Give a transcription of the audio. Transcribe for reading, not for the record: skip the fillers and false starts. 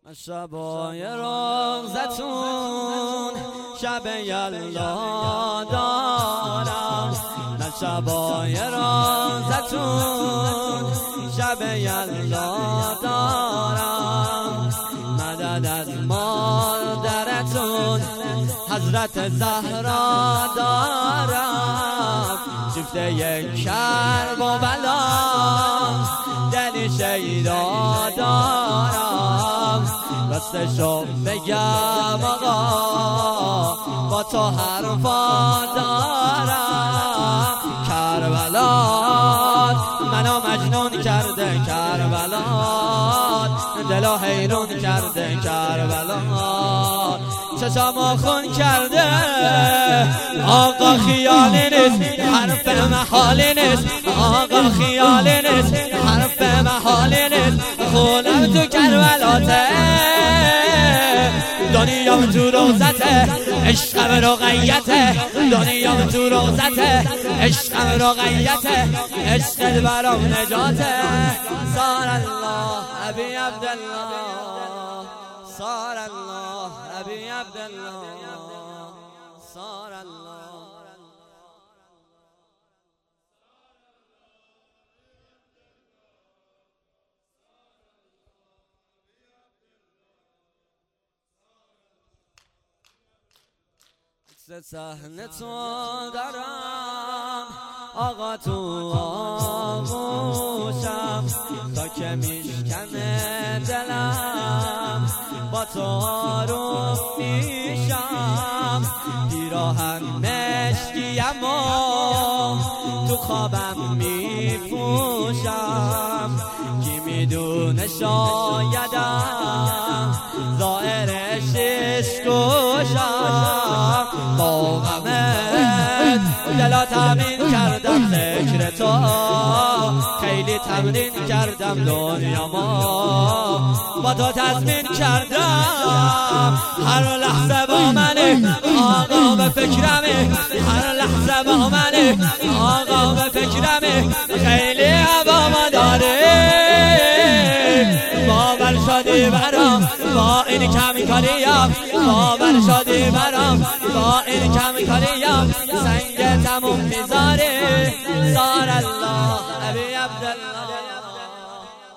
شبای روزتون شب یلا دارم، من شبای روزتون شب یلا دارم. مدد از مادرتون حضرت زهرا دارم، شفته کرب و بلا دل شیدا دارم. راستشو بگم آقا با تو حرفا دارم. کربلات منو مجنون کرده، کربلات دلو حیرون کرده، کربلات چشامو خون کرده. آقا خیالی نیست حرف محالی نیست، آقا خیالی نیست حرف محالی نیست. خونم تو کربلاته، دنیام تو روزته، عشقم رقیته. دنیام تو روزته، عشقم رقیته، عشقت برام نجاته. صار الله ابی عبدالله، صار الله ابی عبدالله، صار الله. صحنه تو دارم آقا تو آغوشم، تا که میشکنه دلم با تو آروم میشم. پیراهن مشکیم و تو خوابم میپوشم، کی میدونه شایدم ظاهرش عشقوشم. با غمت دلا تمرین کردم ذکر تو، خیلی تمرین کردم دنیامو با تو تضمین کردم. هر لحظه با منه آقا به فکرمه، هر لحظه با منه آقا به فکرمه. خیلی هوا داره باور شدی برام با این کمی کاریم، باور شدی برام با این کمی کاریم. سنگ تموم میذاره. صار الله ابی عبدالله.